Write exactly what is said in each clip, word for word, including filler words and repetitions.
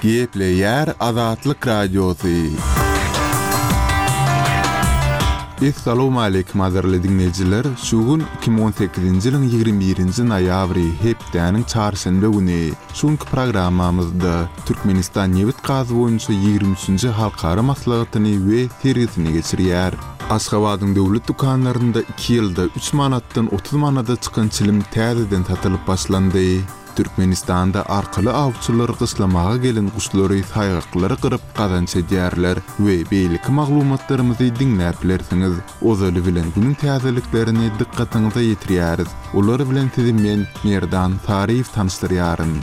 Gepleyer Azatlyk Radiosu. Assalamu alaykum azarly dinleyijiler. Şugun iki bin on sekizinji ýylyň ýigirme birinji noýabry hepdeniň çarşamba güni şunky programmamyzda Türkmenistan Newit gazy boýunça ýygrimi üçinji halkara maslahatyny we sergisini geçirýär. Aşgabatyň döwlet dukanlarynda iki ýylda üç manatdan otuz manata çykan çilim täzeden satylyp başlandy. Türkmenistanda arkaly awçylar gyslamaga gelen guşlary saýgaklary gyryp gazanç edýärler we beýleki maglumatlarymyzy dinläp bilersiňiz. Ozaly bilen günüň täzeliklerini dikkatiňize ýetirýäris. Ular bilen sizi men Merdan Taryýew tanışdyrýaryn.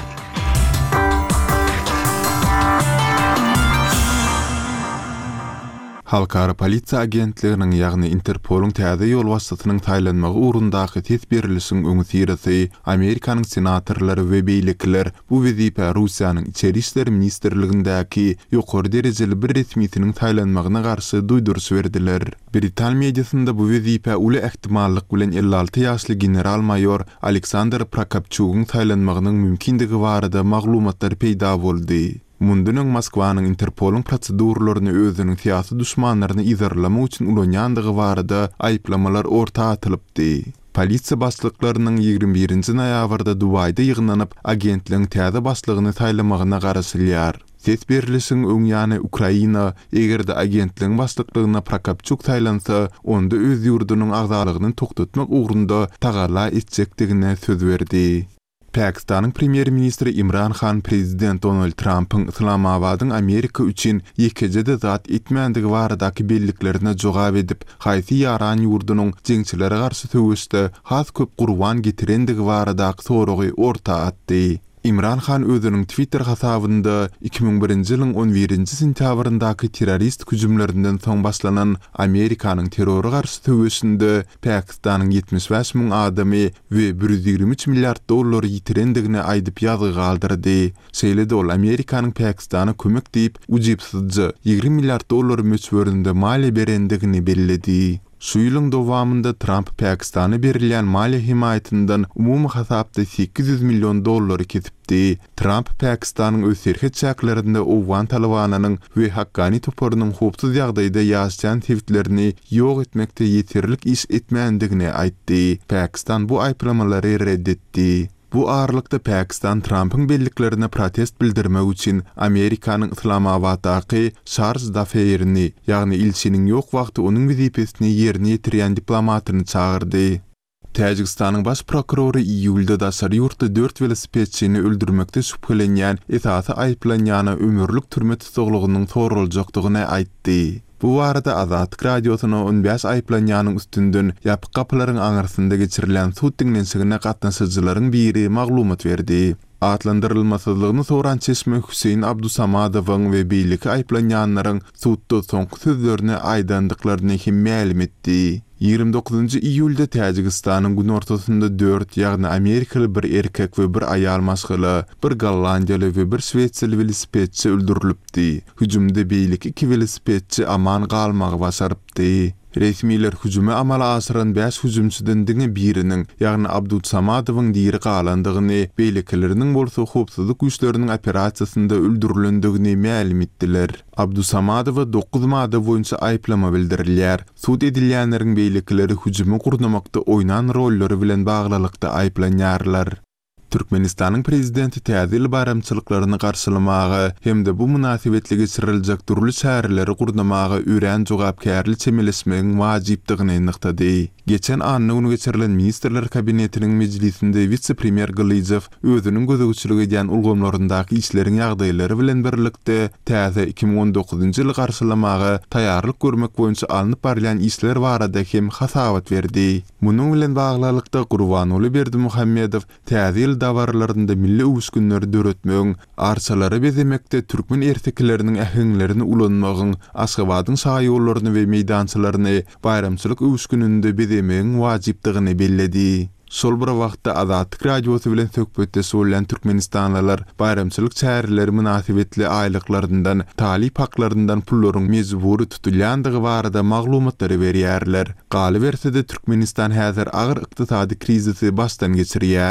Halkara polisiýa agentliginiň ýagny Interpoluň täze ýol wasatynyň taýlanmagy urundaky tes berilişiň öňü siresi Amerikanyň senatorlary we beýlekiler bu wezipe Russiýanyň içeri işler ministrligindäki ýokary derejeli bir resmiýetiniň taýlanmagyna garşy duýduruş berdiler. Britan mediasynda bu wezipe uly ähtimallyk bilen elli alty ýaşly general mayor Aleksandr Prokopchukyň taýlanmagynyň mümkindigi barada maglumatlar peýda boldy. Mundunyň Moskwanyň Interpoluň prosedurlaryny özüniň syýasy düşmanlaryny izarlamak üçin ulanýandygy barada aýplamalar orta atylypdy. Polisiýa başlyklarynyň ýygrimi birinji noýabrda Dubaýda ýygnanyp agentligiň täze başlygyny taýlamagyna garaşylýar. Ses berilişiň öňýany Ukraina egerde agentligiň başlyklygyna Prokopchuk taýlansa, onda öz ýurdunyň agzalygyny toktatmak ugrunda tagala etjekdigine söz berdi. Pakistanyň premier ministri Imran Khan prezident Donald Trump'yň Islamabadyň Amerika üçin ýekejede zat etmänligi baradaky belliklerine jogap edip, haýsy ýaran ýurdunyň jeňçilere garşy töwüşde has köp gurban getirendigi baradaky soragy orta atdy. Imran Khan özüniň Twitter hasabynda iki bin birinji ýylyň on birinji sentýabryndaky terrorist hüjümlerinden soň başlanan Amerikanyň terrora garşy töwüşinde Pakistanyň yetmiş beş min adamy we bir yüz ýygrimi üç milliard dollar ýitirendigine aýdyp ýazy galdyrdy. Şeýle-de ol Amerikanyň Pakistana kömek diýip ujipsizce ýygrimi milliard dollar möçberinde maliýe berendigini bellädi. Şu ýylyň dowamında Trump Pakistana berilýän maliýe himayatynyň umumy hasapda sekiz yüz million dollar kesipdi. Trump Pakistanyň öz serhet çäklerinde Owgan Talabanynyň we Haqqani toparynyň hopsuz ýagdaýda ýaşaýan tewitlerini ýok etmekde ýeterlik iş etmändigini aýtdy. Pakistan bu aýplamalary reddetdi. Bu ağırlıkta Pakistan Trump'ın belliklerine protest bildirmek için Amerikanyň Islamabaddaky Charles Dafeýerini, ýagny ilçiniň ýok wagty onuň wezipesini ýerine ýetirýän diplomatyny çağırdy. Täjikistanyň baş prokurory iýulda daşary ýurtda dört velosipedçini öldürmekde şüphelenýän esasy aýplanýany ömürlük türme tutuglygynyň soruljakdygyny aýtdy. Bu barada Azatlyk Radiosyna on beş aýplanýanyň üstünden ýapyk kapylaryň aňarsynda geçirilen suw dinlenşigine gatnaşyjylaryň biri maglumat berdi. Atlandyrylmasyzlygyny soran Çeşme Hüseyin Abdusamadowyň we beýleki aýplanýanlaryň suwda soňky sözlerini aýdandyklaryny hem ma'lum etdi. ýygrimi dokuzunji iýulda Täjikistanyň gün ortasynda dört ýagny Amerikaly bir erkek we bir aýal maşgaly, bir Gollandiýaly we bir Şwetsli velosipedçi öldürilipdi. Hüjümde beýleki iki velosipedçi aman galmagy başarypdy. Resmiler hüjüme amala asyran beş hüjümçiden diňe biriniň, ýagny Abdusamadowyň diri galandygyny, beýlekileriniň bolsa hopsuzlyk güýçleriniň operasiýasynda öldürilendigini ma'lum etdiler. Abdusamadowa dokuz madda boýunça aýplama bildirilýär. Sud edilýänleriň beýlekileri hüjüme gurnamakda oýnan rollary bilen baglylykda aýplanýarlar. Türkmenistanyň prezidenti täze bayramçylyklaryny garşylamagy hemde bu münasibetli geçiriljek turly şäherleri gurnamagy öýrän jogapkärli çemeleşmegiň wajypdygyny ýygnykdy. Geçen anny geçirilen ministrler kabinetiniň meclisinde vice-premier Glyzev özüniň gözegçiligi edýän ulgamlaryndaky işleriň ýagdaýlary bilen birlikde täze iki bin on dokuzunji ýyly garşylamagy taýýarlyk görmek boýunça alınıp barylan işler barada hem hasabat berdi. Munyň bilen baglylykda Gurbanoly Berdimuhammedow täze dawarlarynda milli uwuşgünleri döretmegiň, arçalary bezemekde türkmen ertekleriniň ähliňlerini ulanmagyň, Aşgabatyň şahy ýollaryny we meýdançylaryny bayramçylyk uwuşgününde bezemegiň wajypdygyny belledi. Şol bir wagtda Azatlyk Radiosy bilen söhbetde söýlen türkmenistanlylar bayramçylyk çäherleri münasibetli aýlyklaryndan, talip haklaryndan pullaryň mejburi tutulýandygy barada maglumatlary berýärler. Galy berse-de Türkmenistan häzir agyr ykdysady krizisi başdan geçirýär.